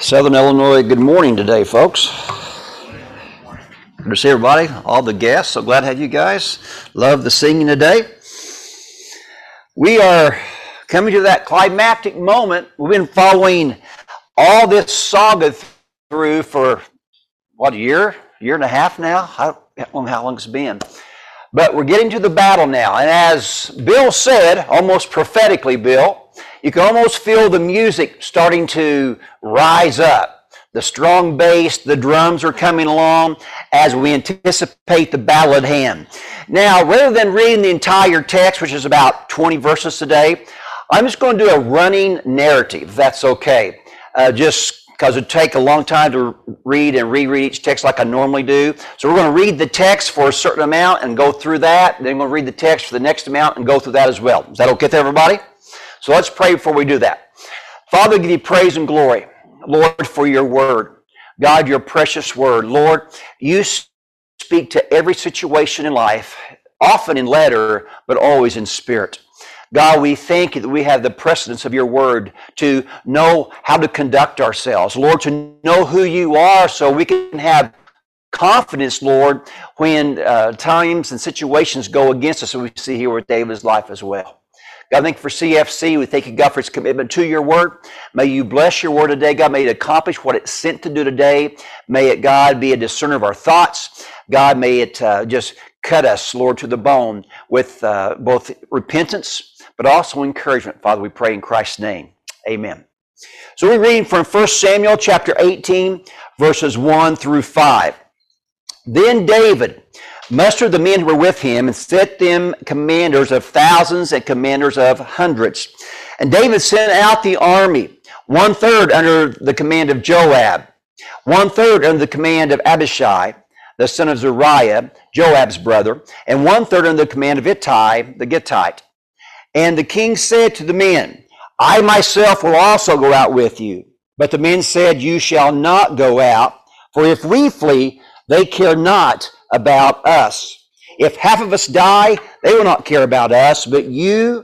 Southern Illinois, good morning today, folks. Good to see everybody, all the guests. So glad to have you guys. Love the singing today. We are coming to that climactic moment. We've been following all this saga through for, what, a year and a half now? I don't know how long it's been. But we're getting to the battle now. And as Bill said, almost prophetically, Bill, you can almost feel the music starting to rise up. The strong bass, the drums are coming along as we anticipate the battle at hand. Now, rather than reading the entire text, which is about 20 verses today, I'm just going to do a running narrative, if that's okay. Just because it would take a long time to read and reread each text like I normally do. So we're going to read the text for a certain amount and go through that. Then we're going to read the text for the next amount and go through that as well. Is that okay with everybody? So let's pray before we do that. Father, give you praise and glory, Lord, for your word. God, your precious word. Lord, you speak to every situation in life, often in letter, but always in spirit. God, we thank you that we have the precedence of your word to know how to conduct ourselves. Lord, to know who you are so we can have confidence, Lord, when times and situations go against us, and we see here with David's life as well. God, thank you for CFC. We thank you, God, for its commitment to your word. May you bless your word today, God. May it accomplish what it's sent to do today. May it, God, be a discerner of our thoughts. God, may it just cut us, Lord, to the bone with both repentance, but also encouragement. Father, we pray in Christ's name. Amen. So we're reading from 1 Samuel chapter 18, verses 1 through 5. Then David mustered the men who were with him and set them commanders of thousands and commanders of hundreds. And David sent out the army, 1/3 under the command of Joab, 1/3 under the command of Abishai, the son of Zeruiah, Joab's brother, and 1/3 under the command of Ittai, the Gittite. And the king said to the men, I myself will also go out with you. But the men said, you shall not go out, for if we flee, they care not about us. If half of us die, they will not care about us, but you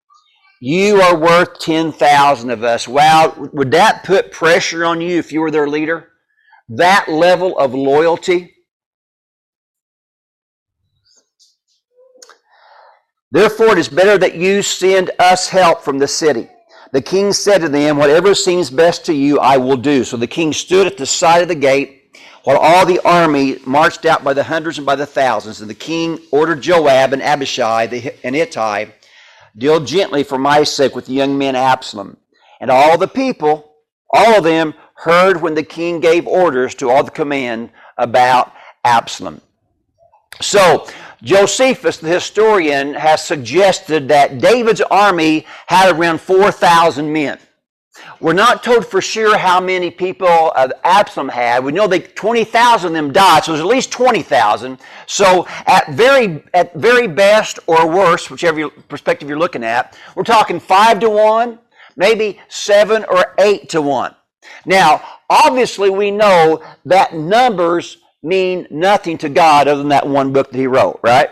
are worth 10,000 of us. Wow, would that put pressure on you if you were their leader? That level of loyalty? Therefore, it is better that you send us help from the city. The king said to them, whatever seems best to you, I will do. So the king stood at the side of the gate, while all the army marched out by the hundreds and by the thousands. And the king ordered Joab and Abishai and Ittai, deal gently for my sake with the young man Absalom. And all the people, all of them, heard when the king gave orders to all the command about Absalom. So Josephus, the historian, has suggested that David's army had around 4,000 men. We're not told for sure how many people Absalom had. We know that 20,000 of them died, so there's at least 20,000. So at very best or worst, whichever perspective you're looking at, we're talking 5-1, maybe 7 or 8-1. Now, obviously we know that numbers mean nothing to God other than that one book that he wrote, right?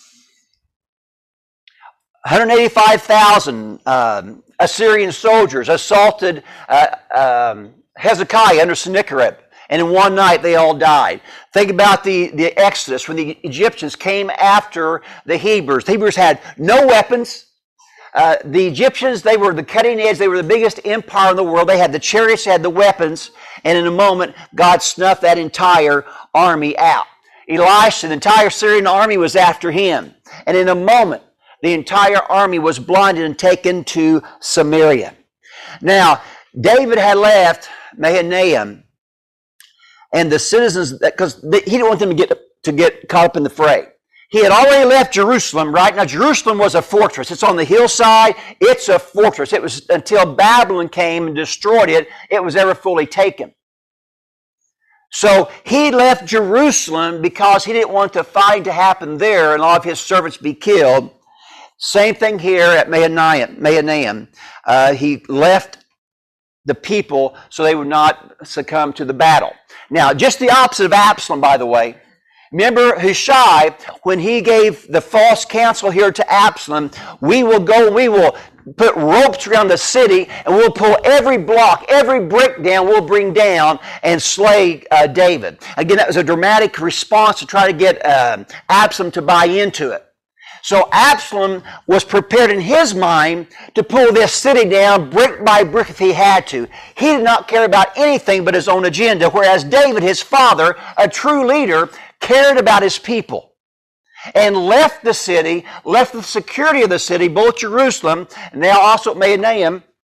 185,000 Assyrian soldiers assaulted Hezekiah under Sennacherib, and in one night they all died. Think about the Exodus when the Egyptians came after the Hebrews. The Hebrews had no weapons. The Egyptians, they were the cutting edge. They were the biggest empire in the world. They had the chariots, they had the weapons, and in a moment, God snuffed that entire army out. Elisha, the entire Syrian army was after him, and in a moment, the entire army was blinded and taken to Samaria. Now, David had left Mahanaim and the citizens, because he didn't want them to get caught up in the fray. He had already left Jerusalem, right? Now, Jerusalem was a fortress. It's on the hillside. It's a fortress. It was until Babylon came and destroyed it, it was ever fully taken. So he left Jerusalem because he didn't want the fighting to happen there and all of his servants be killed. Same thing here at Mahanaim. He left the people so they would not succumb to the battle. Now, just the opposite of Absalom, by the way. Remember Hushai, when he gave the false counsel here to Absalom, we will go and we will put ropes around the city, and we'll pull every block, every brick down, we'll bring down and slay David. Again, that was a dramatic response to try to get Absalom to buy into it. So Absalom was prepared in his mind to pull this city down brick by brick if he had to. He did not care about anything but his own agenda, whereas David, his father, a true leader, cared about his people and left the city, left the security of the city, both Jerusalem and now also Mahanaim,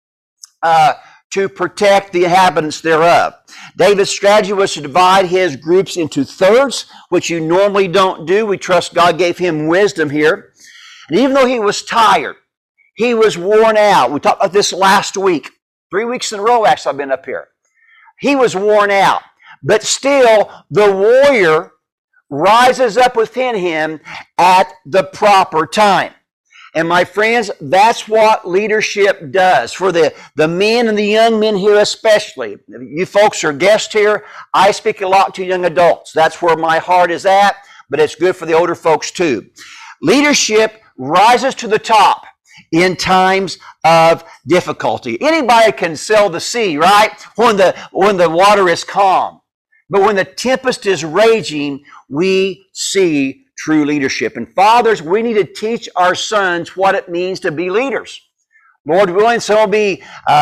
to protect the inhabitants thereof. David's strategy was to divide his groups into thirds, which you normally don't do. We trust God gave him wisdom here. And even though he was tired, he was worn out. We talked about this last week. 3 weeks in a row, actually, I've been up here. He was worn out. But still, the warrior rises up within him at the proper time. And my friends, that's what leadership does. For the men and the young men here especially. You folks are guests here. I speak a lot to young adults. That's where my heart is at, but it's good for the older folks too. Leadership rises to the top in times of difficulty. Anybody can sail the sea, right? When the water is calm. But when the tempest is raging, we see true leadership. And fathers, we need to teach our sons what it means to be leaders. Lord willing, some will be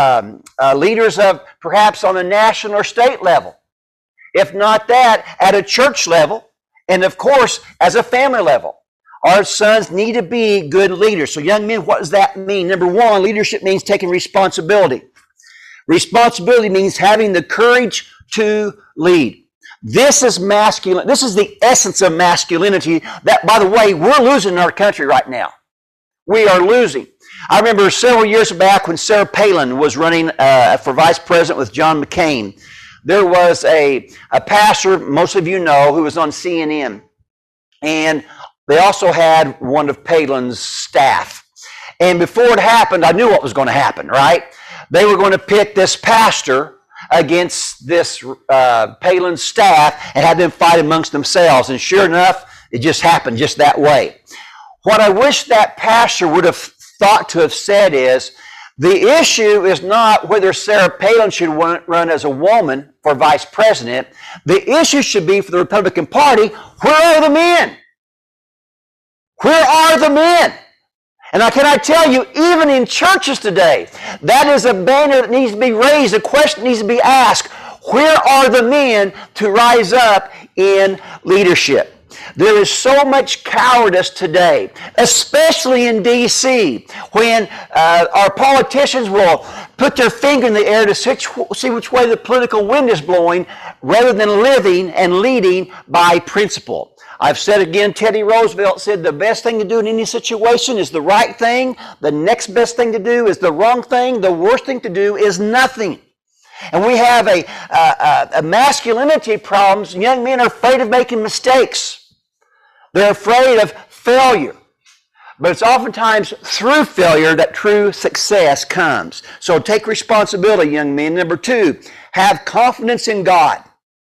leaders of perhaps on the national or state level. If not that, at a church level, and of course, as a family level. Our sons need to be good leaders. So young men, what does that mean? Number one, leadership means taking responsibility. Responsibility means having the courage to lead. This is masculine. This is the essence of masculinity that, by the way, we're losing in our country right now. We are losing. I remember several years back when Sarah Palin was running for vice president with John McCain. There was a pastor, most of you know, who was on CNN. And they also had one of Palin's staff. And before it happened, I knew what was going to happen, right? They were going to pick this pastor against this Palin staff and have them fight amongst themselves. And sure enough, it just happened just that way. What I wish that pastor would have thought to have said is, the issue is not whether Sarah Palin should run as a woman for vice president. The issue should be for the Republican Party, where are the men? Where are the men? And can I tell you, even in churches today, that is a banner that needs to be raised. A question needs to be asked. Where are the men to rise up in leadership? There is so much cowardice today, especially in D.C., when our politicians will put their finger in the air to see which way the political wind is blowing, rather than living and leading by principle. I've said again, Teddy Roosevelt said the best thing to do in any situation is the right thing. The next best thing to do is the wrong thing. The worst thing to do is nothing. And we have a masculinity problems. Young men are afraid of making mistakes. They're afraid of failure. But it's oftentimes through failure that true success comes. So take responsibility, young men. Number two, have confidence in God.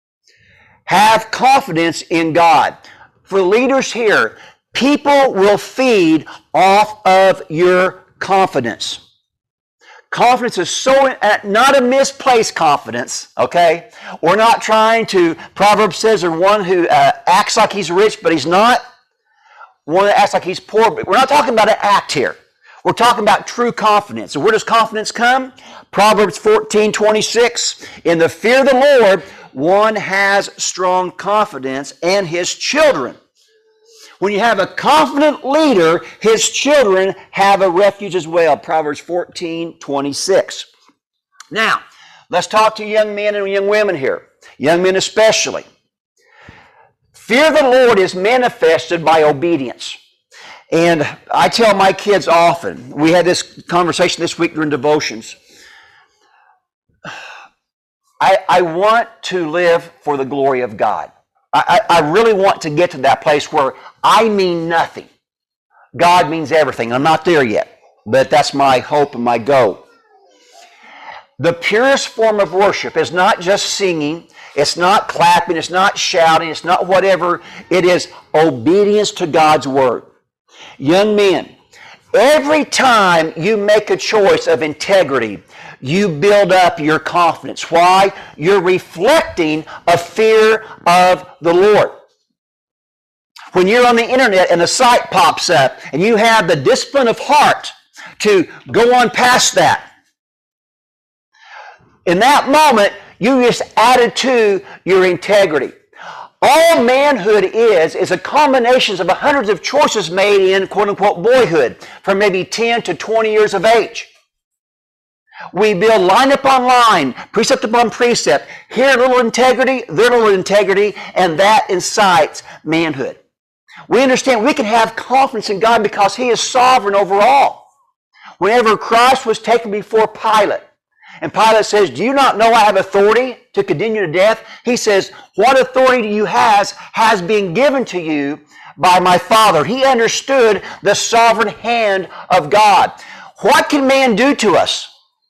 Have confidence in God. For leaders here, people will feed off of your confidence. Confidence is so, not a misplaced confidence, okay? We're not trying to, Proverbs says, there's one who acts like he's rich, but he's not. One that acts like he's poor, but we're not talking about an act here. We're talking about true confidence. And where does confidence come? Proverbs 14:26. In the fear of the Lord, one has strong confidence, and his children. When you have a confident leader, his children have a refuge as well. Proverbs 14:26. Now, let's talk to young men and young women here. Young men especially. Fear of the Lord is manifested by obedience. And I tell my kids often, we had this conversation this week during devotions. I want to live for the glory of God. I really want to get to that place where I mean nothing. God means everything. I'm not there yet, but that's my hope and my goal. The purest form of worship is not just singing, it's not clapping, it's not shouting, it's not whatever. It is obedience to God's word. Young men, Every time you make a choice of integrity, you build up your confidence. Why? You're reflecting a fear of the Lord. When you're on the internet and a site pops up and you have the discipline of heart to go on past that, in that moment, you just added to your integrity. All manhood is a combination of hundreds of choices made in quote-unquote boyhood from maybe 10 to 20 years of age. We build line upon line, precept upon precept, here a little integrity, there a little integrity, and that incites manhood. We understand we can have confidence in God because He is sovereign over all. Whenever Christ was taken before Pilate, and Pilate says, do you not know I have authority to condemn you to death? He says, what authority you has been given to you by my Father. He understood the sovereign hand of God. What can man do to us?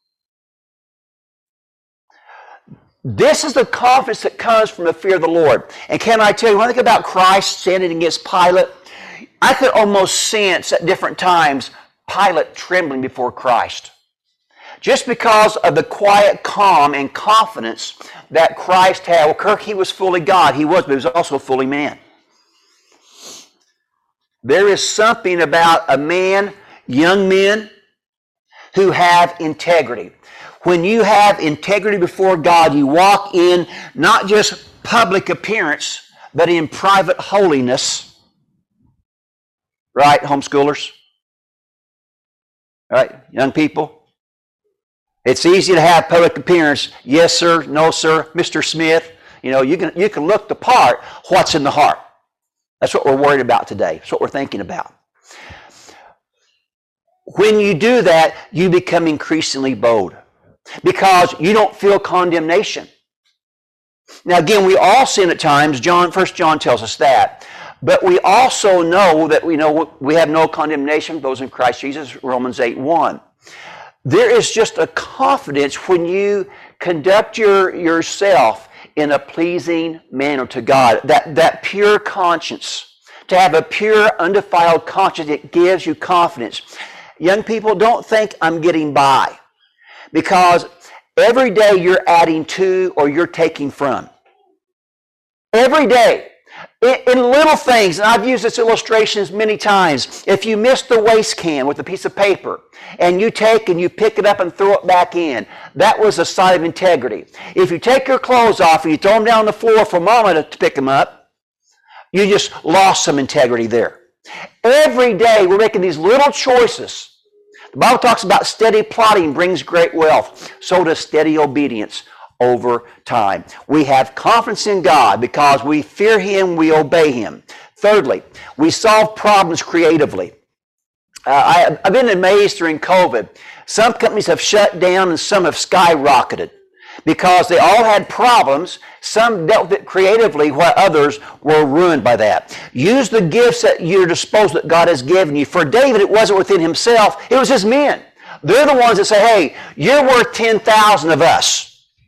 This is the confidence that comes from the fear of the Lord. And can I tell you, when I think about Christ standing against Pilate, I could almost sense at different times Pilate trembling before Christ. Just because of the quiet calm and confidence that Christ had. Well, Kirk, He was fully God. He was, but He was also fully man. There is something about a man, young men, who have integrity. When you have integrity before God, you walk in not just public appearance, but in private holiness. Right, homeschoolers? Right, young people? It's easy to have public appearance. Yes, sir. No, sir. Mr. Smith. You know, you can look the part. What's in the heart? That's what we're worried about today. That's what we're thinking about. When you do that, you become increasingly bold because you don't feel condemnation. Now, again, we all sin at times. 1 John tells us that. But we also know that we have no condemnation for those in Christ Jesus, Romans 8:1. There is just a confidence when you conduct yourself in a pleasing manner to God. That pure conscience. To have a pure, undefiled conscience, it gives you confidence. Young people, don't think I'm getting by. Because every day you're adding to or you're taking from. Every day. In little things, and I've used this illustration many times, if you miss the waste can with a piece of paper, and you take and you pick it up and throw it back in, that was a sign of integrity. If you take your clothes off and you throw them down on the floor for Mama to pick them up, you just lost some integrity there. Every day we're making these little choices. The Bible talks about steady plotting brings great wealth. So does steady obedience over time. We have confidence in God because we fear Him, we obey Him. Thirdly, we solve problems creatively. I've been amazed during COVID. Some companies have shut down and some have skyrocketed because they all had problems. Some dealt with it creatively while others were ruined by that. Use the gifts at your disposal that God has given you. For David, it wasn't within himself. It was his men. They're the ones that say, hey, you're worth 10,000 of us.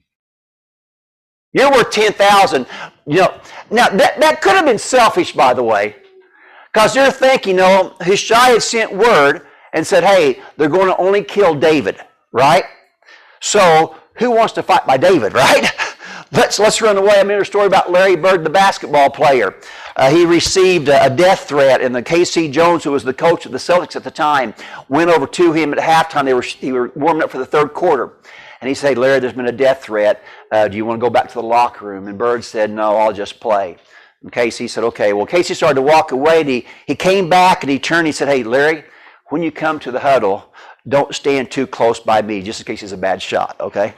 You're worth 10,000. Now that could have been selfish, by the way, because they're thinking, Hushai had sent word and said, hey, they're going to only kill David, right? So who wants to fight by David, right? Let's run away. I remember a story about Larry Bird, the basketball player. He received a death threat, and the K.C. Jones, who was the coach of the Celtics at the time, went over to him at halftime. They were warming up for the third quarter. And he said, Larry, there's been a death threat. Do you want to go back to the locker room? And Bird said, no, I'll just play. And Casey said, okay. Well, Casey started to walk away. And he came back and he turned. He said, hey, Larry, when you come to the huddle, don't stand too close by me, just in case he's a bad shot, okay?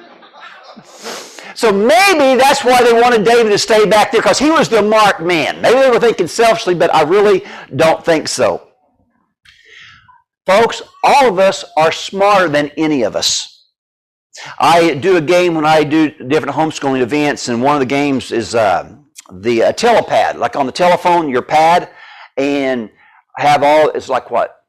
So maybe that's why they wanted David to stay back there, because he was the marked man. Maybe they were thinking selfishly, but I really don't think so. Folks, all of us are smarter than any of us. I do a game when I do different homeschooling events, and one of the games is the telepad, like on the telephone, your pad, and have all, it's like what?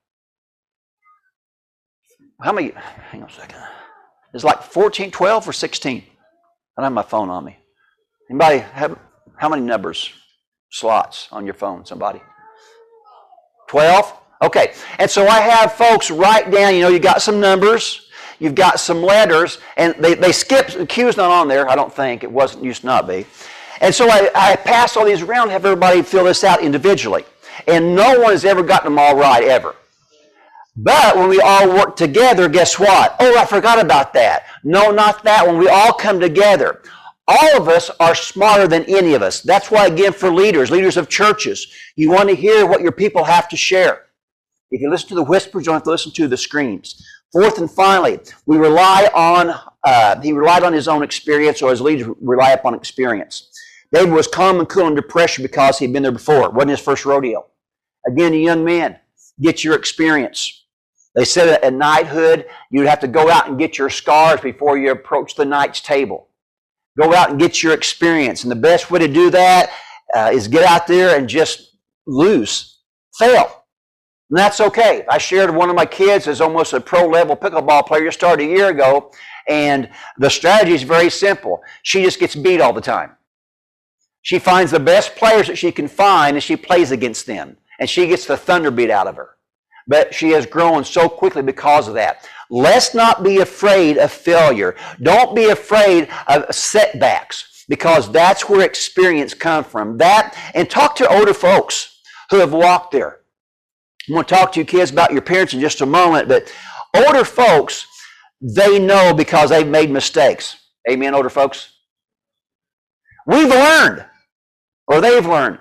How many, hang on a second. It's like 14, 12, or 16? I don't have my phone on me. Anybody have, how many numbers, slots on your phone, somebody? 12? Okay, and so I have folks write down, you got some numbers, you've got some letters, and they skipped, Q's not on there, I don't think, it used to not be. And so I pass all these around, have everybody fill this out individually. And no one has ever gotten them all right, ever. But when we all work together, guess what? Oh, I forgot about that. No, not that. When we all come together, all of us are smarter than any of us. That's why, again, for leaders of churches, you want to hear what your people have to share. If you listen to the whispers, you don't have to listen to the screams. Fourth and finally, he relied on his own experience, or his leaders rely upon experience. David was calm and cool under pressure because he'd been there before. It wasn't his first rodeo. Again, the young men, get your experience. They said at knighthood, you'd have to go out and get your scars before you approach the knight's table. Go out and get your experience. And the best way to do that is get out there and just lose, fail. And that's okay. I shared one of my kids is almost a pro-level pickleball player, just started a year ago, and the strategy is very simple. She just gets beat all the time. She finds the best players that she can find, and she plays against them. And she gets the thunder beat out of her. But she has grown so quickly because of that. Let's not be afraid of failure. Don't be afraid of setbacks, because that's where experience comes from. That, and talk to older folks who have walked there. I'm going to talk to you kids about your parents in just a moment, but older folks, they know because they've made mistakes. Amen, older folks? We've learned, or they've learned.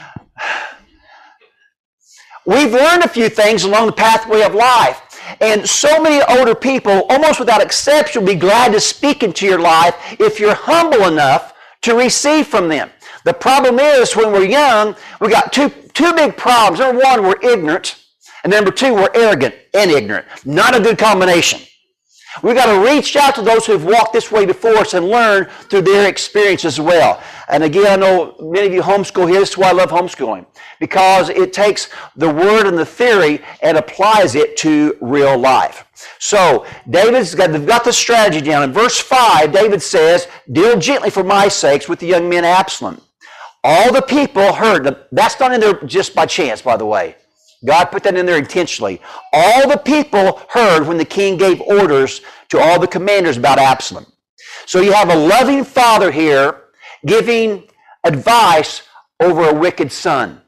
We've learned a few things along the pathway of life. And so many older people, almost without exception, will be glad to speak into your life if you're humble enough to receive from them. The problem is, when we're young, we got two big problems. Number one, we're ignorant. And number two, we're arrogant and ignorant. Not a good combination. We've got to reach out to those who've walked this way before us and learn through their experience as well. And again, I know many of you homeschool here. This is why I love homeschooling, because it takes the word and the theory and applies it to real life. So they've got the strategy down. In verse 5, David says, "Deal gently for my sakes with the young men Absalom." All the people heard. That's not in there just by chance, by the way. God put that in there intentionally. All the people heard when the king gave orders to all the commanders about Absalom. So you have a loving father here giving advice over a wicked son.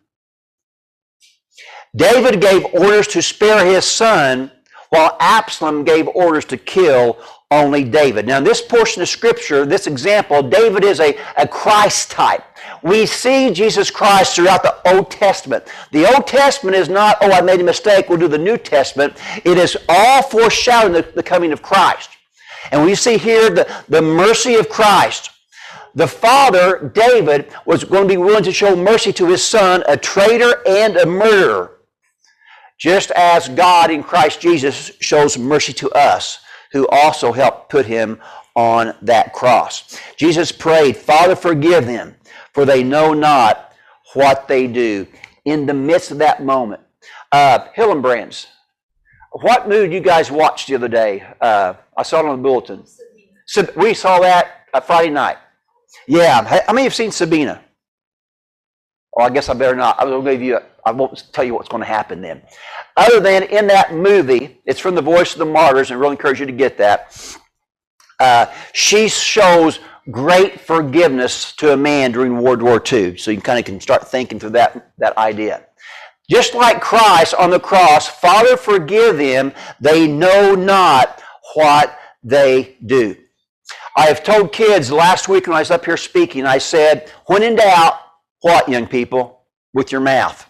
David gave orders to spare his son, while Absalom gave orders to kill only David. Now, in this portion of Scripture, this example, David is a Christ type. We see Jesus Christ throughout the Old Testament. The Old Testament is not, oh, I made a mistake, we'll do the New Testament. It is all foreshadowing the coming of Christ. And we see here the mercy of Christ. The father, David, was going to be willing to show mercy to his son, a traitor and a murderer, just as God in Christ Jesus shows mercy to us, who also helped put him on that cross. Jesus prayed, "Father, forgive them, for they know not what they do." In the midst of that moment, Hillenbrands, what movie you guys watched the other day? I saw it on the bulletin. We saw that Friday night. Yeah, how many have seen Sabina? Oh, I guess I better not. I won't tell you what's going to happen then. Other than in that movie, it's from The Voice of the Martyrs, and I really encourage you to get that. She shows great forgiveness to a man during World War II. So you kind of can start thinking through that idea. Just like Christ on the cross, "Father, forgive them, they know not what they do." I have told kids last week when I was up here speaking, I said, when in doubt, what, young people? With your mouth.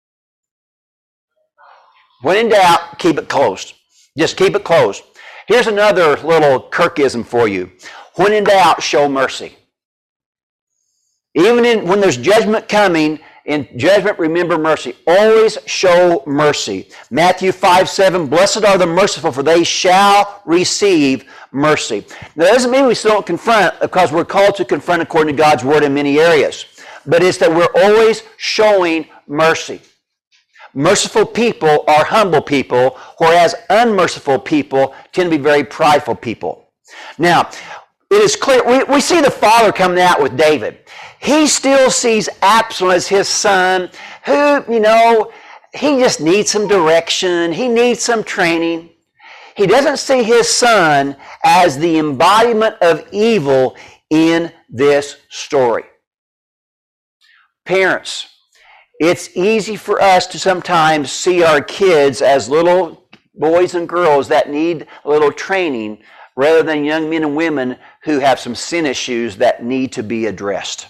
When in doubt, keep it closed. Just keep it closed. Here's another little Kirkism for you. When in doubt, show mercy. Even when there's judgment coming, in judgment, remember mercy. Always show mercy. Matthew 5:7, "Blessed are the merciful, for they shall receive mercy." Now, that doesn't mean we still don't confront, because we're called to confront according to God's word in many areas. But it's that we're always showing mercy. Merciful people are humble people, whereas unmerciful people tend to be very prideful people. Now, it is clear, we see the father coming out with David. He still sees Absalom as his son, who, he just needs some direction. He needs some training. He doesn't see his son as the embodiment of evil in this story. Parents, it's easy for us to sometimes see our kids as little boys and girls that need a little training rather than young men and women who have some sin issues that need to be addressed.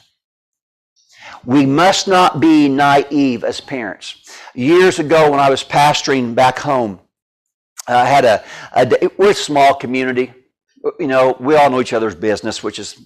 We must not be naive as parents. Years ago when I was pastoring back home, I had we're a small community. We all know each other's business, which is,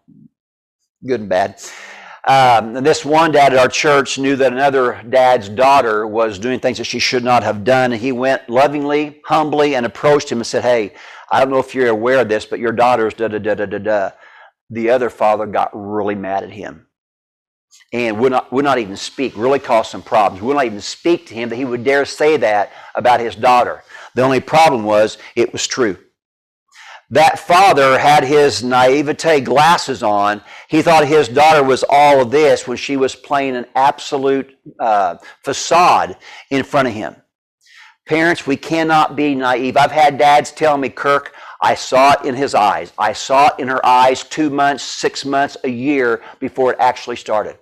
good and bad. And this one dad at our church knew that another dad's daughter was doing things that she should not have done. And he went lovingly, humbly, and approached him and said, "Hey, I don't know if you're aware of this, but your daughter's da-da-da-da-da-da." The other father got really mad at him and would not even speak, really caused some problems. Would not even speak to him that he would dare say that about his daughter. The only problem was it was true. That father had his naivete glasses on. He thought his daughter was all of this when she was playing an absolute facade in front of him. Parents, we cannot be naive. I've had dads tell me, "Kirk, I saw it in his eyes. I saw it in her eyes 2 months, 6 months, a year before it actually started."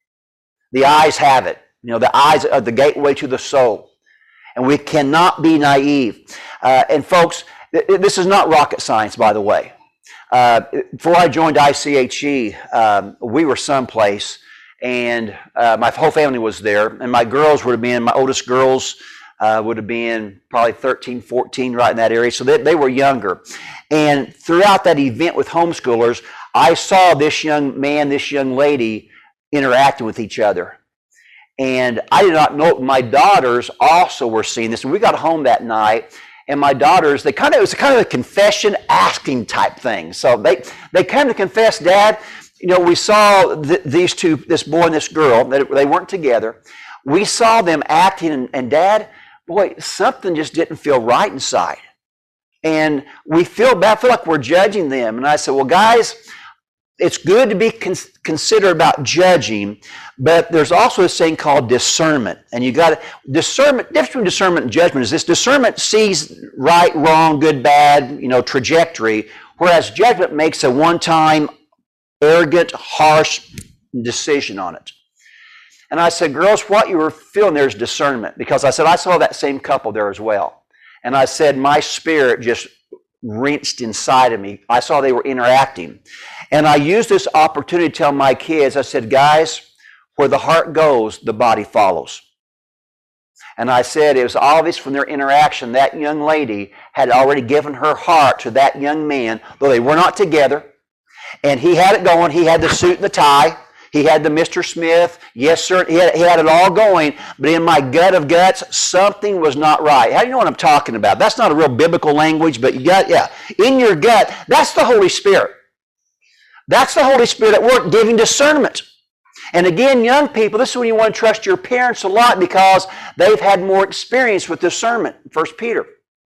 The eyes have it. The eyes are the gateway to the soul. And we cannot be naive. And folks, this is not rocket science, by the way. Before I joined ICHE, we were someplace, and my whole family was there, and my oldest girls would have been probably 13, 14, right in that area, so they were younger. And throughout that event with homeschoolers, I saw this young man, this young lady interacting with each other. And I did not know my daughters also were seeing this. And we got home that night, and my daughters, it was kind of a confession asking type thing. So they came to confess, "Dad, we saw these two, this boy and this girl, they weren't together. We saw them acting, and Dad, boy, something just didn't feel right inside. And we feel bad, feel like we're judging them." And I said, "Well, guys, it's good to be considerate about judging, but there's also a thing called discernment. And you got discernment. The difference between discernment and judgment is this: discernment sees right, wrong, good, bad, trajectory, whereas judgment makes a one-time, arrogant, harsh decision on it." And I said, "Girls, what you were feeling there is discernment," because I said I saw that same couple there as well. And I said my spirit just wrenched inside of me. I saw they were interacting. And I used this opportunity to tell my kids, I said, "Guys, where the heart goes, the body follows." And I said it was obvious from their interaction that young lady had already given her heart to that young man, though they were not together. And he had it going. He had the suit and the tie. He had the Mr. Smith. Yes, sir. He had it all going. But in my gut of guts, something was not right. How do you know what I'm talking about? That's not a real biblical language, but in your gut, that's the Holy Spirit. That's the Holy Spirit at work giving discernment. And again, young people, this is when you want to trust your parents a lot because they've had more experience with discernment. 1 Peter.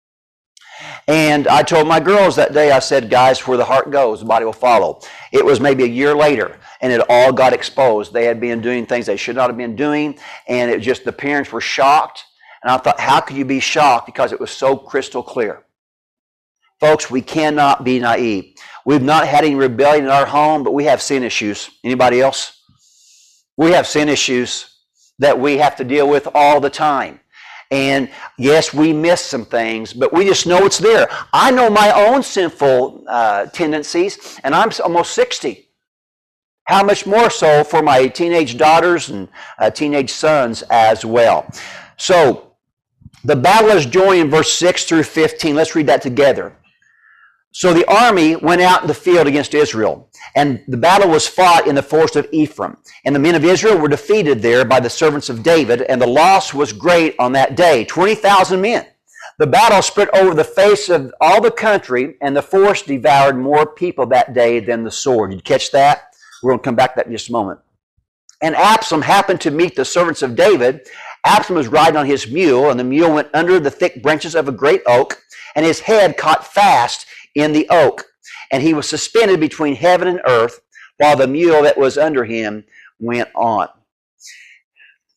And I told my girls that day, I said, "Guys, where the heart goes, the body will follow." It was maybe a year later, and it all got exposed. They had been doing things they should not have been doing, and the parents were shocked. And I thought, how could you be shocked? Because it was so crystal clear. Folks, we cannot be naive. We've not had any rebellion in our home, but we have sin issues. Anybody else? We have sin issues that we have to deal with all the time. And yes, we miss some things, but we just know it's there. I know my own sinful tendencies, and I'm almost 60. How much more so for my teenage daughters and teenage sons as well. So, the battle is joined in verse 6 through 15. Let's read that together. "So the army went out in the field against Israel, and the battle was fought in the forest of Ephraim. And the men of Israel were defeated there by the servants of David, and the loss was great on that day, 20,000 men. The battle spread over the face of all the country, and the forest devoured more people that day than the sword." Did you catch that? We're going to come back to that in just a moment. "And Absalom happened to meet the servants of David. Absalom was riding on his mule, and the mule went under the thick branches of a great oak, and his head caught fast in the oak, and he was suspended between heaven and earth, while the mule that was under him went on."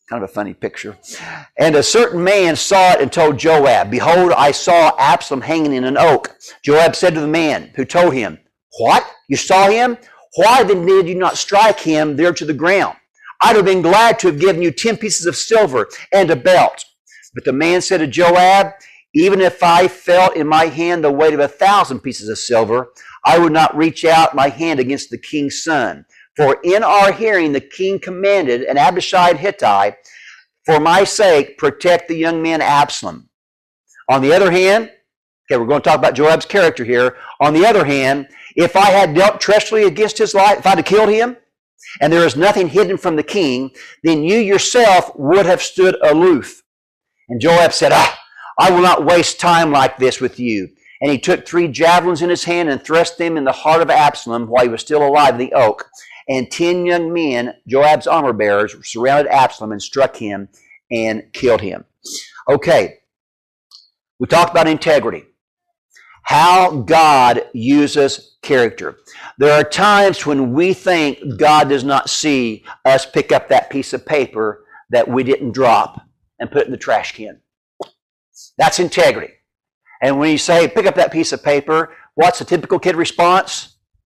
Kind of a funny picture. And a certain man saw it and told Joab, behold, I saw Absalom hanging in an oak. Joab said to the man who told him, what? You saw him? Why then did you not strike him there to the ground? I'd have been glad to have given you 10 pieces of silver and a belt. But the man said to Joab, even if I felt in my hand the weight of 1,000 pieces of silver, I would not reach out my hand against the king's son. For in our hearing the king commanded an Abishai Hittite, for my sake, protect the young man Absalom. On the other hand, okay, we're going to talk about Joab's character here. On the other hand, if I had dealt treacherously against his life, if I had killed him, and there is nothing hidden from the king, then you yourself would have stood aloof. And Joab said, I will not waste time like this with you. And he took 3 javelins in his hand and thrust them in the heart of Absalom while he was still alive in the oak. And 10 young men, Joab's armor bearers, surrounded Absalom and struck him and killed him. Okay, we talked about integrity. How God uses character. There are times when we think God does not see us pick up that piece of paper that we didn't drop and put it in the trash can. That's integrity. And when you say, pick up that piece of paper, what's the typical kid response?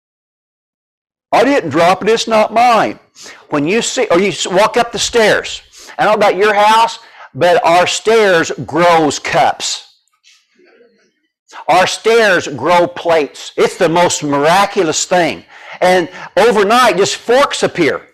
I didn't drop it, it's not mine. When you see, or you walk up the stairs, I don't know about your house, but our stairs grows cups. Our stairs grow plates. It's the most miraculous thing. And overnight, just forks appear.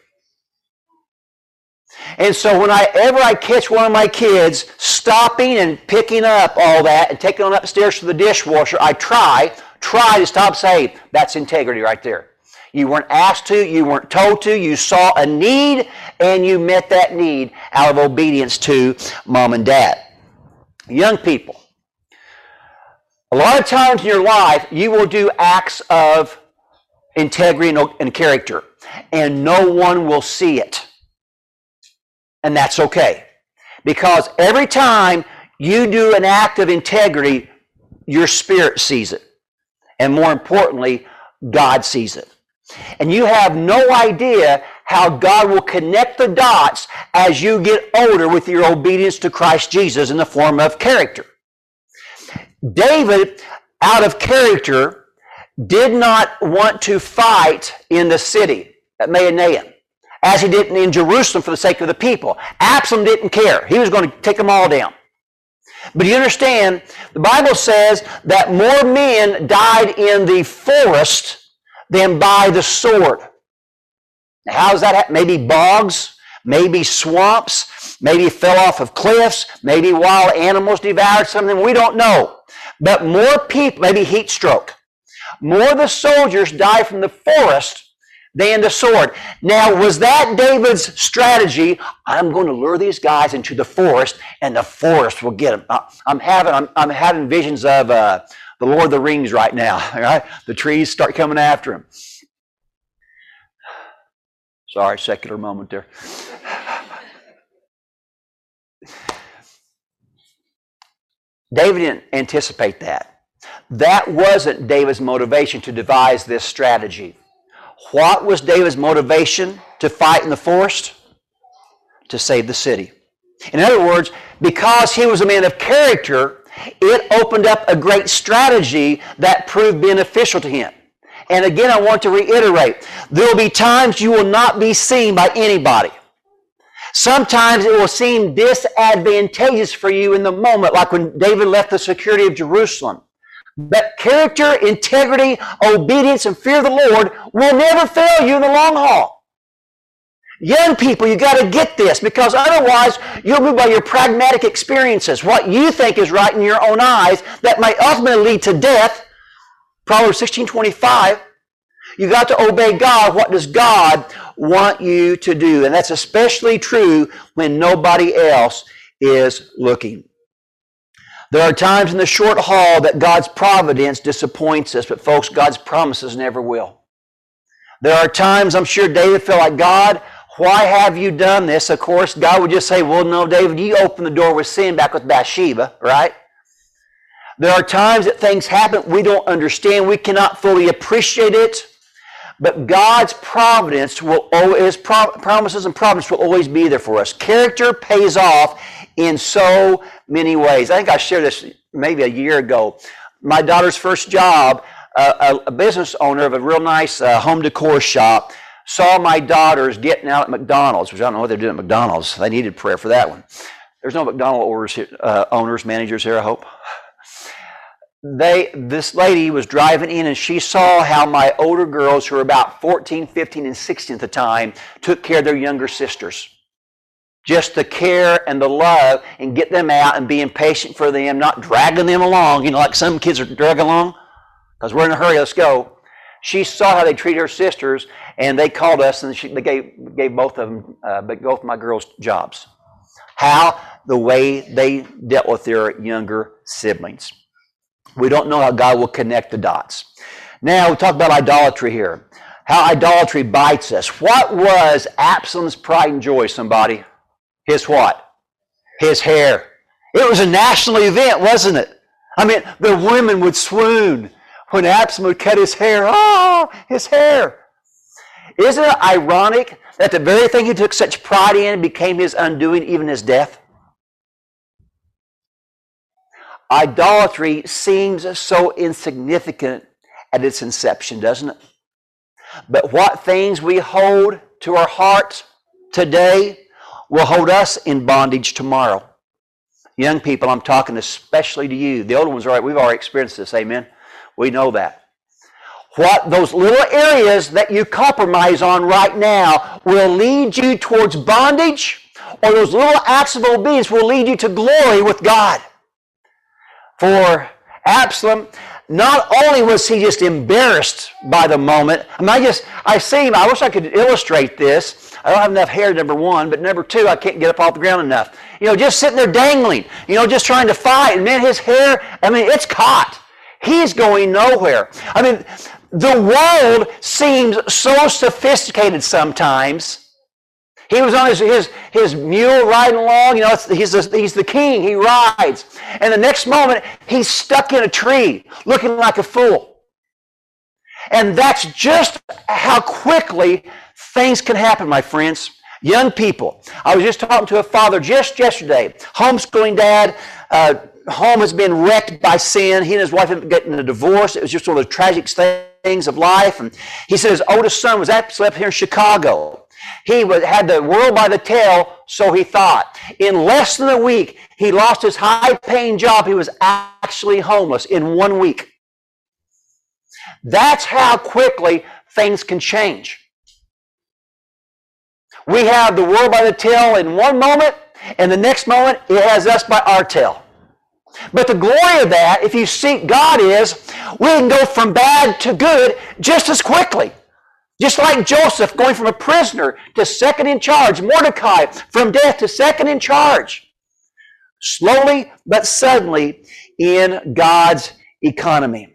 And so whenever I catch one of my kids stopping and picking up all that and taking it upstairs to the dishwasher, I try to stop saying, that's integrity right there. You weren't asked to, you weren't told to, you saw a need and you met that need out of obedience to mom and dad. Young people, a lot of times in your life you will do acts of integrity and character and no one will see it. And that's okay. Because every time you do an act of integrity, your spirit sees it. And more importantly, God sees it. And you have no idea how God will connect the dots as you get older with your obedience to Christ Jesus in the form of character. David, out of character, did not want to fight in the city at Mahanaim, as he didn't in Jerusalem for the sake of the people. Absalom didn't care. He was going to take them all down. But you understand, the Bible says that more men died in the forest than by the sword. Now, how does that happen? Maybe bogs, maybe swamps, maybe fell off of cliffs, maybe wild animals devoured something. We don't know. But more people, maybe heat stroke. More of the soldiers died from the forest than the sword. Now, was that David's strategy? I'm going to lure these guys into the forest, and the forest will get them. I'm having visions of the Lord of the Rings right now. Right? The trees start coming after him. Sorry, secular moment there. David didn't anticipate that. That wasn't David's motivation to devise this strategy. What was David's motivation to fight in the forest? To save the city. In other words, because he was a man of character, it opened up a great strategy that proved beneficial to him. And again, I want to reiterate, there will be times you will not be seen by anybody. Sometimes it will seem disadvantageous for you in the moment, like when David left the security of Jerusalem. But character, integrity, obedience, and fear of the Lord will never fail you in the long haul. Young people, you got to get this, because otherwise you'll move by your pragmatic experiences, what you think is right in your own eyes, that might ultimately lead to death. Proverbs 16:25. You got to obey God. What does God want you to do? And that's especially true when nobody else is looking. There are times in the short haul that God's providence disappoints us, but folks, God's promises never will. There are times, I'm sure David felt like, God, why have you done this? Of course, God would just say, well, no, David, you opened the door with sin back with Bathsheba, right? There are times that things happen we don't understand. We cannot fully appreciate it. But God's providence will always, promises and providence will always be there for us. Character pays off in so many ways. I think I shared this maybe a year ago. My daughter's first job, a business owner of a real nice home decor shop, saw my daughters getting out at McDonald's, which I don't know what they're doing at McDonald's. They needed prayer for that one. There's no McDonald's owners, managers here, I hope. This lady was driving in and she saw how my older girls, who were about 14, 15, and 16 at the time, took care of their younger sisters. Just the care and the love and get them out and being patient for them, not dragging them along, like some kids are dragging along, because we're in a hurry, let's go. She saw how they treated her sisters, and they called us, and they gave both of them, both my girls, jobs. How? The way they dealt with their younger siblings. We don't know how God will connect the dots. Now, we talk about idolatry here. How idolatry bites us. What was Absalom's pride and joy, somebody? His what? His hair. It was a national event, wasn't it? I mean, the women would swoon when Absalom would cut his hair. Oh, his hair. Isn't it ironic that the very thing he took such pride in became his undoing, even his death? Idolatry seems so insignificant at its inception, doesn't it? But what things we hold to our hearts today will hold us in bondage tomorrow. Young people, I'm talking especially to you. The older ones, all right, we've already experienced this, amen? We know that. What those little areas that you compromise on right now will lead you towards bondage, or those little acts of obedience will lead you to glory with God. For Absalom, not only was he just embarrassed by the moment, I see him, I wish I could illustrate this. I don't have enough hair, number one, but number two, I can't get up off the ground enough. Just sitting there dangling, just trying to fight. And man, his hair, it's caught. He's going nowhere. The world seems so sophisticated sometimes. He was on his mule riding along. He's the king. He rides. And the next moment, he's stuck in a tree looking like a fool. And that's just how quickly things can happen, my friends. Young people. I was just talking to a father just yesterday. Homeschooling dad. Home has been wrecked by sin. He and his wife have been getting a divorce. It was just one of the tragic things of life. And he said his oldest son was actually up here in Chicago. He had the world by the tail, so he thought. In less than a week, he lost his high-paying job. He was actually homeless in 1 week. That's how quickly things can change. We have the world by the tail in one moment, and the next moment, it has us by our tail. But the glory of that, if you seek God, is we can go from bad to good just as quickly. Just like Joseph going from a prisoner to second in charge. Mordecai from death to second in charge. Slowly but suddenly in God's economy.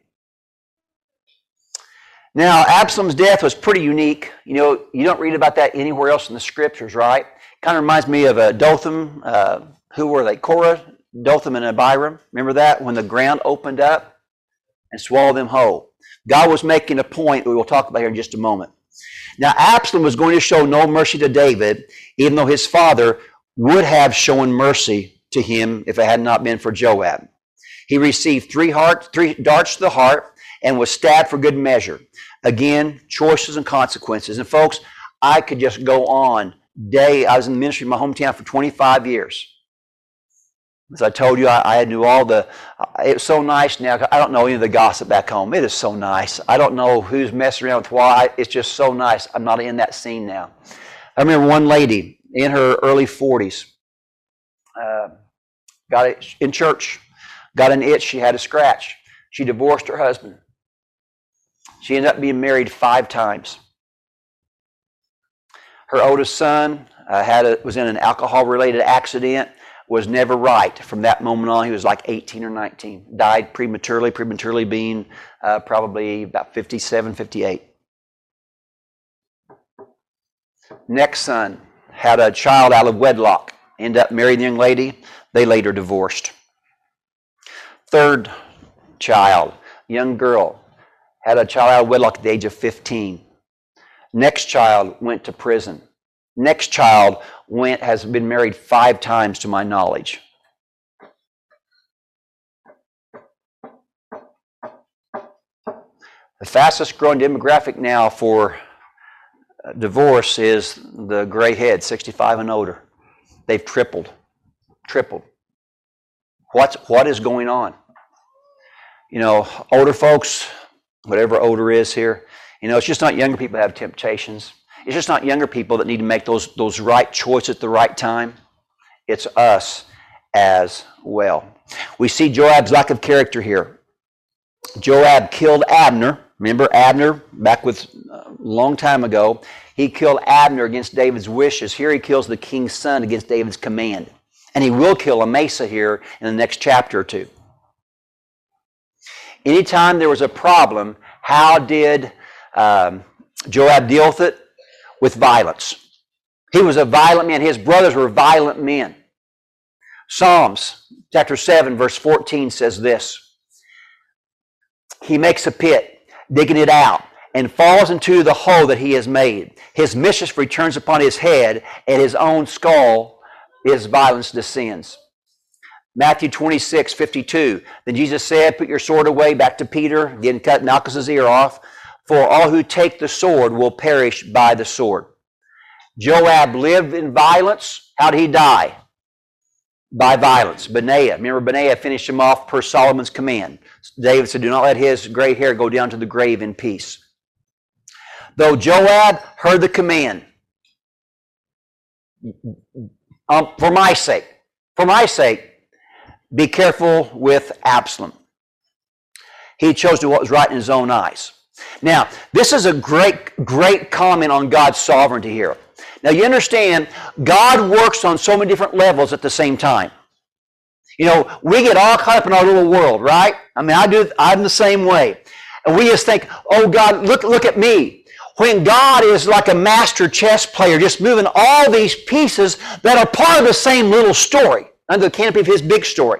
Now, Absalom's death was pretty unique. You don't read about that anywhere else in the scriptures, right? Kind of reminds me of Dothan. Who were they? Korah, Dothan, and Abiram. Remember that? When the ground opened up and swallowed them whole. God was making a point that we will talk about here in just a moment. Now, Absalom was going to show no mercy to David, even though his father would have shown mercy to him if it had not been for Joab. He received three darts to the heart and was stabbed for good measure. Again, choices and consequences. And folks, I could just go on. I was in the ministry in my hometown for 25 years. As I told you, I knew it's so nice now. I don't know any of the gossip back home. It is so nice. I don't know who's messing around with why. It's just so nice. I'm not in that scene now. I remember one lady in her early 40s, got it in church, got an itch, she had a scratch. She divorced her husband. She ended up being married 5 times. Her oldest son was in an alcohol-related accident. Was never right from that moment on. He was like 18 or 19. Died prematurely being probably about 57, 58. Next son had a child out of wedlock. Ended up marrying the young lady. They later divorced. Third child, young girl, had a child out of wedlock at the age of 15. Next child went to prison. Next child has been married 5 times to my knowledge. The fastest growing demographic now for divorce is the gray head, 65 and older. They've tripled. What is going on? You know, older folks, whatever older is here, you know, it's just not younger people that have temptations. It's just not younger people that need to make those right choices at the right time. It's us as well. We see Joab's lack of character here. Joab killed Abner. Remember Abner, back with a long time ago, he killed Abner against David's wishes. Here he kills the king's son against David's command. And he will kill Amasa here in the next chapter or two. Anytime there was a problem, how did Joab deal with it? With violence. He was a violent man. His brothers were violent men. Psalms chapter 7 verse 14 says this. He makes a pit, digging it out, and falls into the hole that he has made. His mischief returns upon his head, and his own skull, his violence descends. Matthew 26:52. Then Jesus said, put your sword away, back to Peter, again cut Malchus's ear off, for all who take the sword will perish by the sword. Joab lived in violence. How did he die? By violence. Benaiah. Remember, Benaiah finished him off per Solomon's command. David said, do not let his gray hair go down to the grave in peace. Though Joab heard the command, for my sake, be careful with Absalom. He chose to do what was right in his own eyes. Now, this is a great comment on God's sovereignty here. Now, you understand, God works on so many different levels at the same time. You know, we get all caught up in our little world, right? I mean, I'm the same way. And we just think, oh, God, look at me. When God is like a master chess player, just moving all these pieces that are part of the same little story, under the canopy of his big story.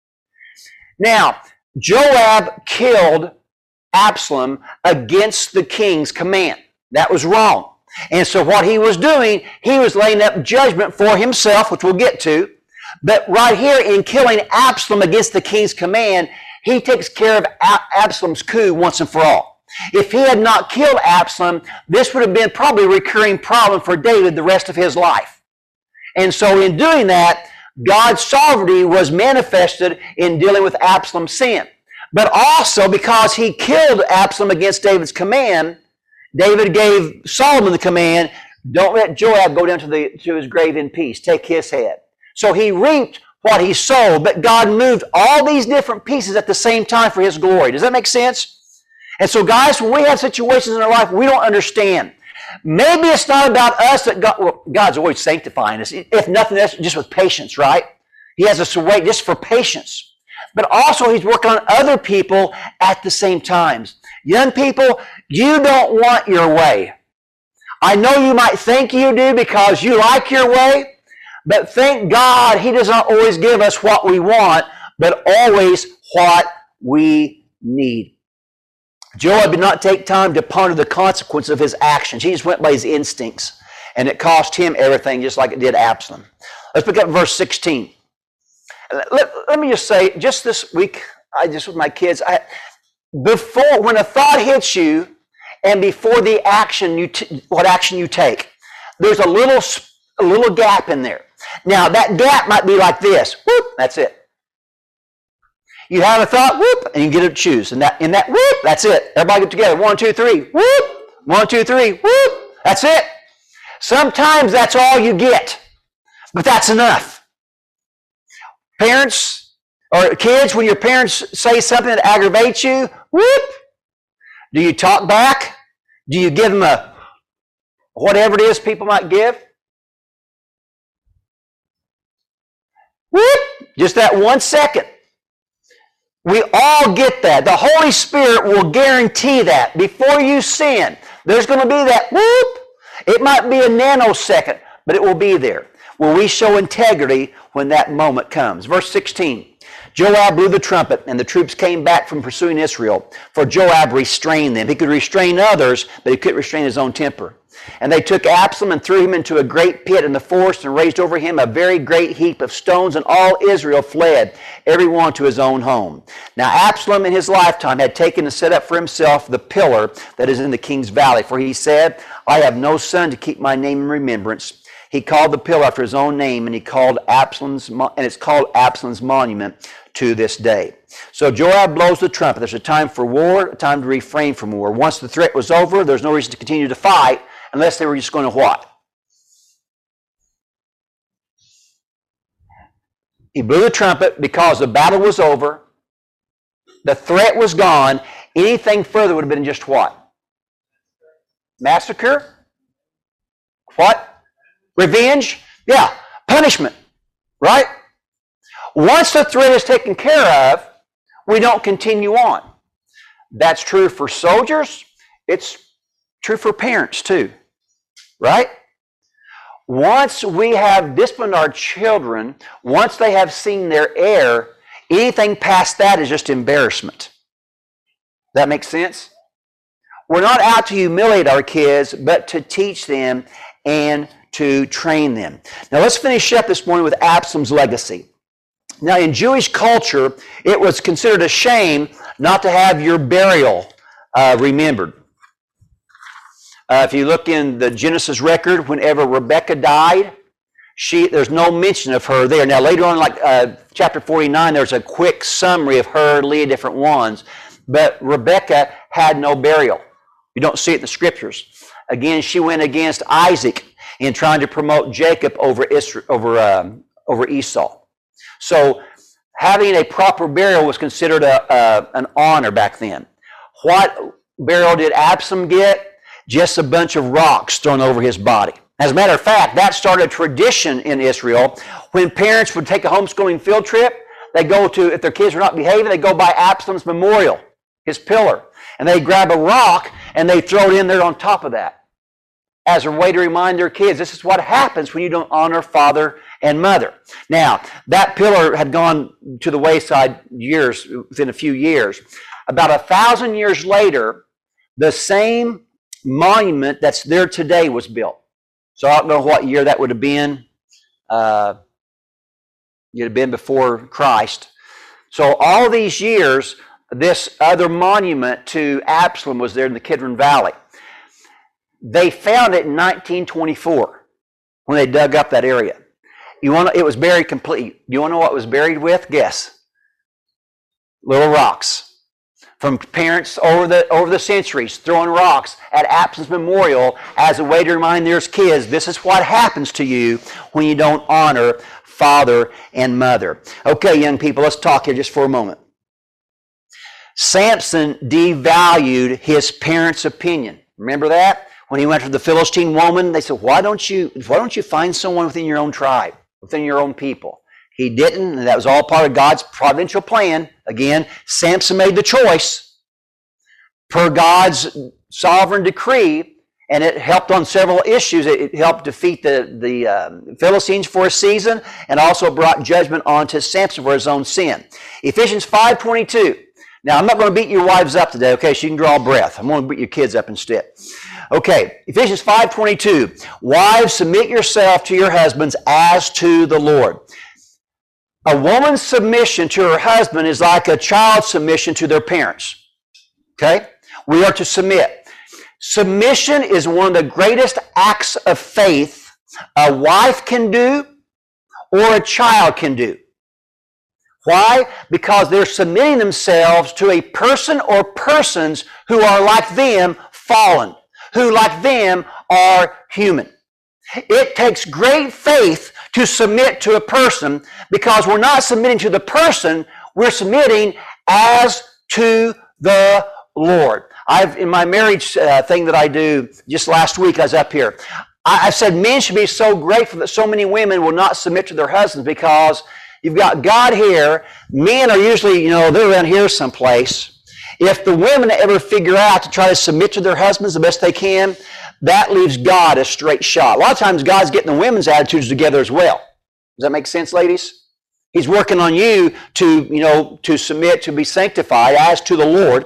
Now, Joab killed Absalom against the king's command. That was wrong. And so what he was doing, he was laying up judgment for himself, which we'll get to. But right here in killing Absalom against the king's command, he takes care of Absalom's coup once and for all. If he had not killed Absalom, this would have been probably a recurring problem for David the rest of his life. And so in doing that, God's sovereignty was manifested in dealing with Absalom's sin. But also because he killed Absalom against David's command, David gave Solomon the command, don't let Joab go down to his grave in peace. Take his head. So he reaped what he sowed, but God moved all these different pieces at the same time for his glory. Does that make sense? And so guys, when we have situations in our life we don't understand, maybe it's not about us that God's always sanctifying us. If nothing else, just with patience, right? He has us to wait just for patience. But also he's working on other people at the same times. Young people, you don't want your way. I know you might think you do because you like your way, but thank God he does not always give us what we want, but always what we need. Joab did not take time to ponder the consequence of his actions. He just went by his instincts, and it cost him everything just like it did Absalom. Let's pick up verse 16. Let me just say, just this week, with my kids, when a thought hits you, and before the action, what action you take, there's a little gap in there. Now, that gap might be like this. Whoop, that's it. You have a thought, whoop, and you get to choose. And in that whoop, that's it. Everybody get together. 1, 2, 3. Whoop. 1, 2, 3. Whoop. That's it. Sometimes that's all you get. But that's enough. Parents or kids, when your parents say something that aggravates you, whoop. Do you talk back? Do you give them a whatever it is people might give? Whoop. Just that 1 second. We all get that. The Holy Spirit will guarantee that. Before you sin, there's going to be that whoop. It might be a nanosecond, but it will be there. Will we show integrity when that moment comes? Verse 16. Joab blew the trumpet, and the troops came back from pursuing Israel, for Joab restrained them. He could restrain others, but he couldn't restrain his own temper. And they took Absalom and threw him into a great pit in the forest and raised over him a very great heap of stones, and all Israel fled, every one to his own home. Now Absalom in his lifetime had taken and set up for himself the pillar that is in the king's valley. For he said, I have no son to keep my name in remembrance. He called the pillar after his own name, and it's called Absalom's monument to this day. So Joab blows the trumpet. There's a time for war, a time to refrain from war. Once the threat was over, there's no reason to continue to fight unless they were just going to what? He blew the trumpet because the battle was over. The threat was gone. Anything further would have been just what? Massacre? What? Revenge? Yeah. Punishment. Right? Once the threat is taken care of, we don't continue on. That's true for soldiers. It's true for parents too. Right? Once we have disciplined our children, once they have seen their error, anything past that is just embarrassment. That makes sense? We're not out to humiliate our kids, but to teach them and to train them. Now let's finish up this morning with Absalom's legacy. Now in Jewish culture, it was considered a shame not to have your burial remembered. If you look in the Genesis record, whenever Rebekah died, there's no mention of her there. Now later on, like chapter 49, there's a quick summary of her, Leah, different ones. But Rebekah had no burial. You don't see it in the scriptures. Again, she went against Isaac in trying to promote Jacob over Esau. So having a proper burial was considered an honor back then. What burial did Absalom get? Just a bunch of rocks thrown over his body. As a matter of fact, that started a tradition in Israel. When parents would take a homeschooling field trip, they go to, if their kids were not behaving, they go by Absalom's memorial, his pillar. And they grab a rock and they throw it in there on top of that as a way to remind their kids, this is what happens when you don't honor father and mother. Now, that pillar had gone to the wayside within a few years. About 1,000 years later, the same monument that's there today was built. So I don't know what year that would have been. It would have been before Christ. So all these years, this other monument to Absalom was there in the Kidron Valley. They found it in 1924 when they dug up that area. It was buried complete. You want to know what it was buried with? Guess. Little rocks. From parents over the centuries, throwing rocks at Absalom's memorial as a way to remind their kids, this is what happens to you when you don't honor father and mother. Okay, young people, let's talk here just for a moment. Samson devalued his parents' opinion. Remember that? When he went to the Philistine woman, they said, why don't you find someone within your own tribe, within your own people? He didn't, and that was all part of God's providential plan. Again, Samson made the choice per God's sovereign decree, and it helped on several issues. It helped defeat the Philistines for a season, and also brought judgment onto Samson for his own sin. Ephesians 5:22. Now, I'm not going to beat your wives up today, okay, so you can draw a breath. I'm going to beat your kids up instead. Okay, Ephesians 5:22. Wives, submit yourself to your husbands as to the Lord. A woman's submission to her husband is like a child's submission to their parents. Okay? We are to submit. Submission is one of the greatest acts of faith a wife can do or a child can do. Why? Because they're submitting themselves to a person or persons who are like them, fallen, who like them are human. It takes great faith to submit to a person because we're not submitting to the person, we're submitting as to the Lord. In my marriage thing that I do, just last week I was up here, I said men should be so grateful that so many women will not submit to their husbands because you've got God here. Men are usually, they're around here someplace. If the women ever figure out to try to submit to their husbands the best they can, that leaves God a straight shot. A lot of times God's getting the women's attitudes together as well. Does that make sense, ladies? He's working on you to submit, to be sanctified as to the Lord.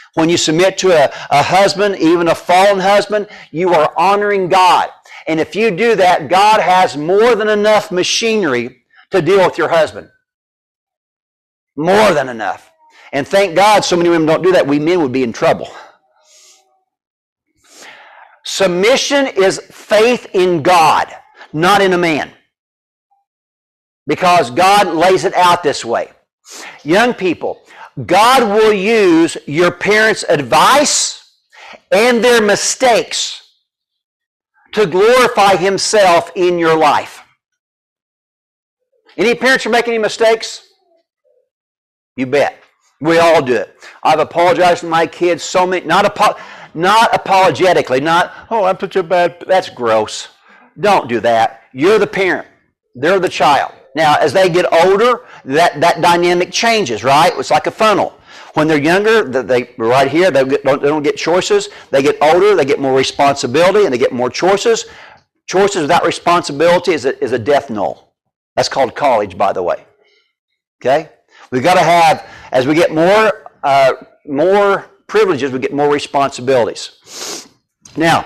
When you submit to a husband, even a fallen husband, you are honoring God. And if you do that, God has more than enough machinery to deal with your husband. More than enough. And thank God so many women don't do that. We men would be in trouble. Submission is faith in God, not in a man. Because God lays it out this way. Young people, God will use your parents' advice and their mistakes to glorify Himself in your life. Any parents are making any mistakes? You bet. We all do it. I've apologized to my kids so many, not apologetically, oh, I'm such a bad, that's gross. Don't do that. You're the parent. They're the child. Now, as they get older, that dynamic changes, right? It's like a funnel. When they're younger, right here, they don't get choices. They get older, they get more responsibility, and they get more choices. Choices without responsibility is a death knell. That's called college, by the way. Okay? We've got to have, as we get more privileges, we get more responsibilities. Now,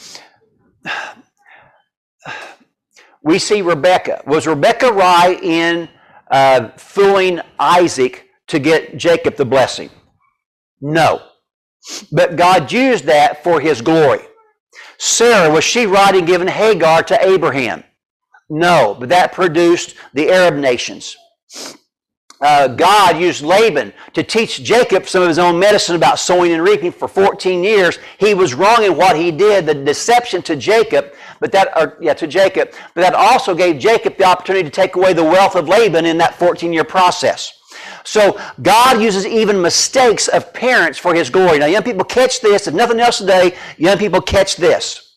we see Rebekah. Was Rebekah right in fooling Isaac to get Jacob the blessing? No. But God used that for His glory. Sarah, was she right in giving Hagar to Abraham? No, but that produced the Arab nations. God used Laban to teach Jacob some of his own medicine about sowing and reaping for 14 years. He was wrong in what he did, the deception to Jacob, but that also gave Jacob the opportunity to take away the wealth of Laban in that 14-year process. So God uses even mistakes of parents for His glory. Now, young people, catch this. If nothing else today, young people, catch this.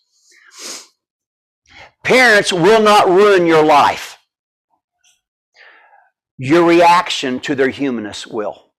Parents will not ruin your life. Your reaction to their humanness will.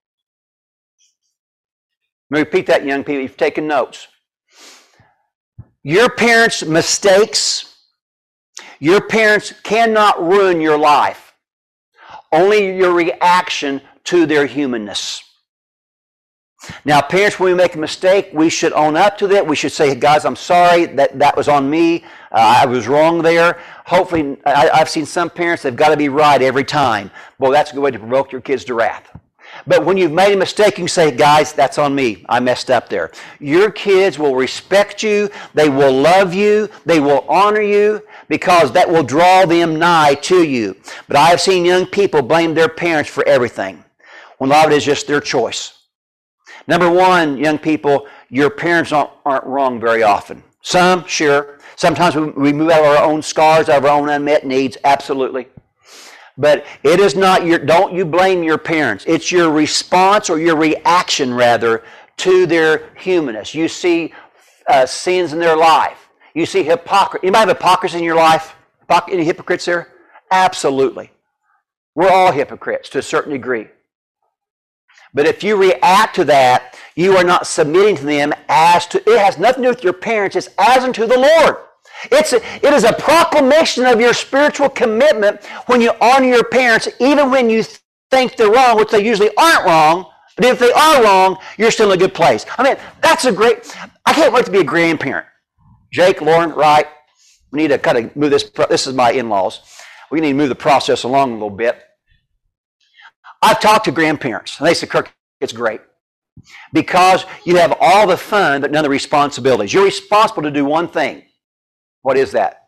Let me repeat that, young people. You've taken notes. Your parents' mistakes, your parents cannot ruin your life. Only your reaction to their humanness. Now, parents, when we make a mistake, we should own up to that. We should say, guys, I'm sorry, that was on me. I was wrong there. Hopefully, I've seen some parents, they've got to be right every time. Well, that's a good way to provoke your kids to wrath. But when you've made a mistake, you can say, guys, that's on me. I messed up there. Your kids will respect you. They will love you. They will honor you because that will draw them nigh to you. But I have seen young people blame their parents for everything when a lot of it is just their choice. Number one, young people, your parents aren't wrong very often. Some, sure. Sometimes we move out of our own scars, out of our own unmet needs, absolutely. But it is not don't you blame your parents. It's your response or your reaction, rather, to their humanness. You see sins in their life. You see hypocrisy. Anybody have hypocrisy in your life? Any hypocrites there? Absolutely. We're all hypocrites to a certain degree. But if you react to that, you are not submitting to them it has nothing to do with your parents, it's as unto the Lord. It is a proclamation of your spiritual commitment when you honor your parents, even when you think they're wrong, which they usually aren't wrong. But if they are wrong, you're still in a good place. I mean, I can't wait to be a grandparent. Jake, Lauren, right? We need to kind of move this is my in-laws. We need to move the process along a little bit. I've talked to grandparents, and they say, Kirk, it's great. Because you have all the fun, but none of the responsibilities. You're responsible to do one thing. What is that?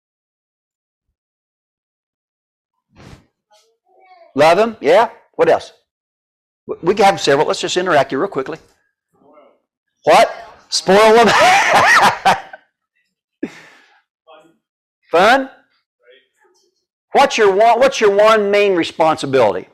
Love them? Yeah? What else? We can have several. Let's just interact here real quickly. What? Spoil them? Fun? What's your one main responsibility?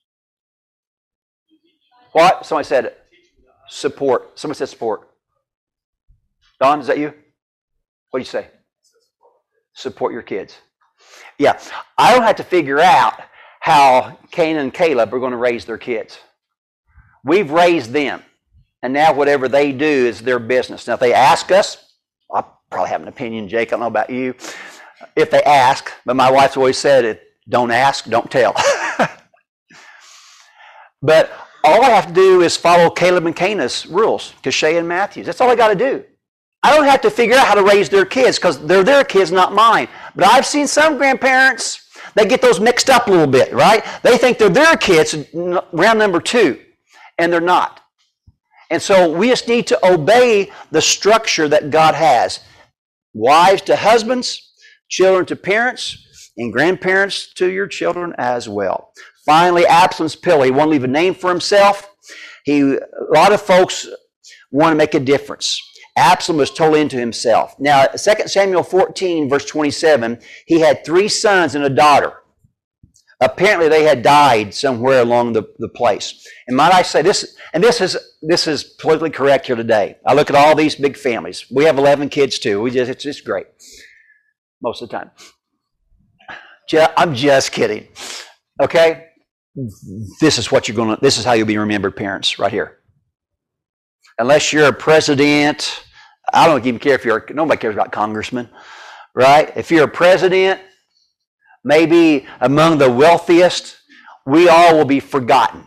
What? Somebody said it. Support. Somebody said support. Don, is that you? What do you say? Support your kids. Yeah. I don't have to figure out how Cain and Caleb are going to raise their kids. We've raised them. And now whatever they do is their business. Now if they ask us, I probably have an opinion, Jake. I don't know about you. If they ask, but my wife's always said it, don't ask, don't tell. But All I have to do is follow Caleb and Cana's rules, Cachet and Matthews. That's all I got to do. I don't have to figure out how to raise their kids because they're their kids, not mine. But I've seen some grandparents, they get those mixed up a little bit, right? They think they're their kids, round number 2, and they're not. And so we just need to obey the structure that God has. Wives to husbands, children to parents, and grandparents to your children as well. Finally, Absalom's pillar. He won't leave a name for himself. A lot of folks want to make a difference. Absalom was totally into himself. Now, 2 Samuel 14, verse 27, he had 3 sons and a daughter. Apparently, they had died somewhere along the place. And might I say, this is politically correct here today. I look at all these big families. We have 11 kids too. It's just great most of the time. I'm just kidding. Okay? This is how you'll be remembered, parents, right here. Unless you're a president, I don't even care nobody cares about congressmen, right? If you're a president, maybe among the wealthiest, we all will be forgotten,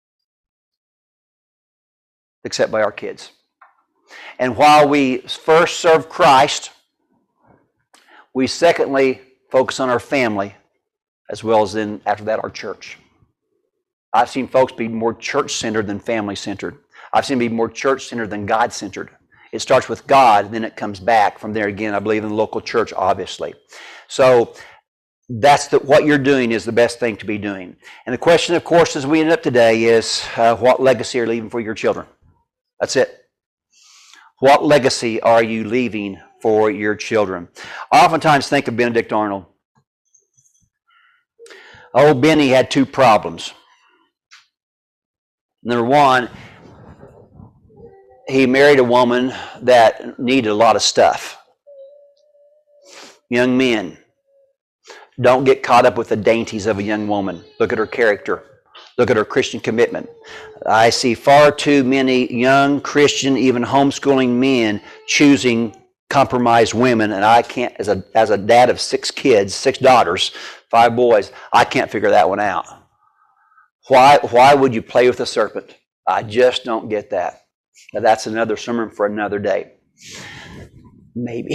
except by our kids. And while we first serve Christ, we secondly focus on our family, as well as then after that our church. I've seen folks be more church-centered than family-centered. I've seen them be more church-centered than God-centered. It starts with God, then it comes back from there again, I believe, in the local church, obviously. So that's what you're doing is the best thing to be doing. And the question, of course, as we end up today is, what legacy are you leaving for your children? That's it. What legacy are you leaving for your children? I oftentimes think of Benedict Arnold. Old Benny had 2 problems. Number 1, he married a woman that needed a lot of stuff. Young men, don't get caught up with the dainties of a young woman. Look at her character. Look at her Christian commitment. I see far too many young Christian, even homeschooling men choosing compromised women, and I can't, as a dad of 6 kids, 6 daughters, 5 boys, I can't figure that one out. Why would you play with a serpent? I just don't get that. Now, that's another sermon for another day. Maybe.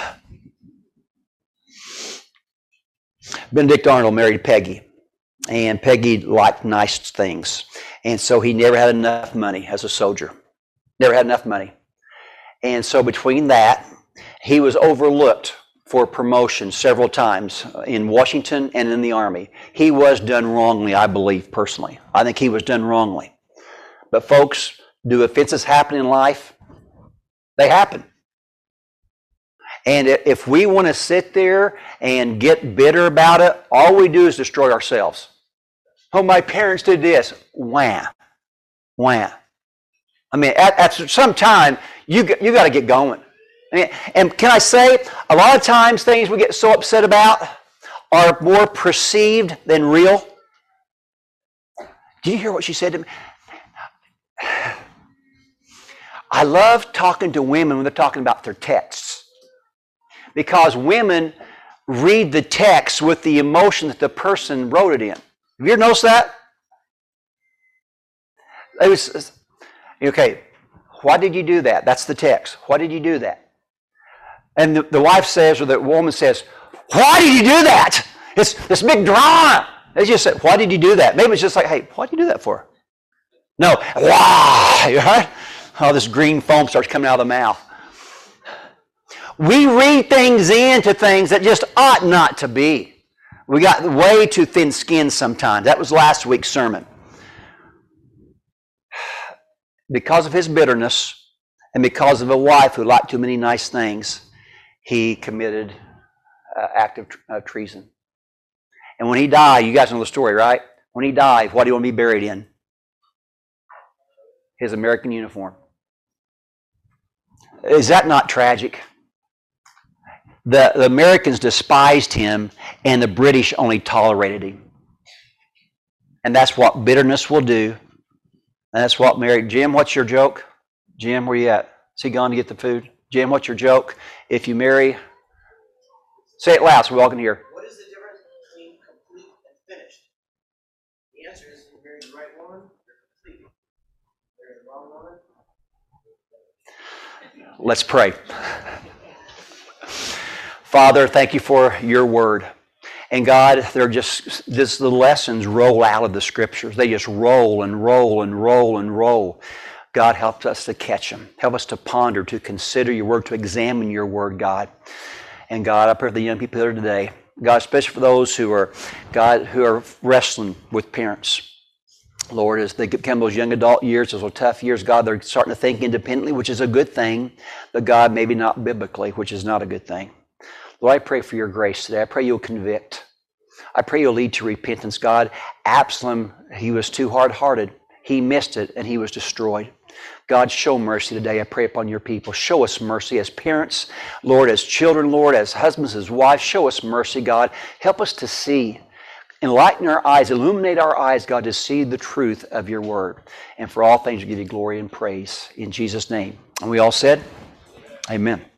Benedict Arnold married Peggy, and Peggy liked nice things. And so he never had enough money as a soldier. Never had enough money. And so between that, he was overlooked for promotion several times in Washington and in the Army. He was done wrongly, I believe, personally. I think he was done wrongly. But folks, do offenses happen in life? They happen. And if we want to sit there and get bitter about it, all we do is destroy ourselves. Oh, my parents did this. Wham. Wham. I mean, at some time, you got to get going. I mean, and can I say, a lot of times things we get so upset about are more perceived than real. Did you hear what she said to me? I love talking to women when they're talking about their texts. Because women read the text with the emotion that the person wrote it in. Have you ever noticed that? It was, okay, why did you do that? That's the text. Why did you do that? And the wife says, or the woman says, why did you do that? It's this big drama. They just said, why did you do that? Maybe it's just like, hey, what did you do that for? No, why? Right? Oh, this green foam starts coming out of the mouth. We read things into things that just ought not to be. We got way too thin skinned sometimes. That was last week's sermon. Because of his bitterness and because of a wife who liked too many nice things, he committed an act of treason. And when he died, you guys know the story, right? When he died, what do you want to be buried in? His American uniform. Is that not tragic? The Americans despised him, and the British only tolerated him. And that's what bitterness will do. And that's what married. Jim, what's your joke? Jim, where you at? Is he gone to get the food? Jim, what's your joke? If you marry, say it loud so we all can hear. What is the difference between complete and finished? The answer is if you marry the right woman, you're complete. Let's pray. Father, thank you for your word. And God, they're just the lessons roll out of the scriptures. They just roll and roll and roll and roll. God, help us to catch them. Help us to ponder, to consider your word, to examine your word, God. And God, I pray for the young people here today. God, especially for those who are, God, who are wrestling with parents. Lord, as they become those young adult years, those tough years, God, they're starting to think independently, which is a good thing. But God, maybe not biblically, which is not a good thing. Lord, I pray for your grace today. I pray you'll convict. I pray you'll lead to repentance, God. Absalom, he was too hard-hearted. He missed it, and he was destroyed. God, show mercy today. I pray upon your people. Show us mercy as parents, Lord, as children, Lord, as husbands, as wives. Show us mercy, God. Help us to see. Enlighten our eyes. Illuminate our eyes, God, to see the truth of your word. And for all things, we give you glory and praise. In Jesus' name. And we all said, amen.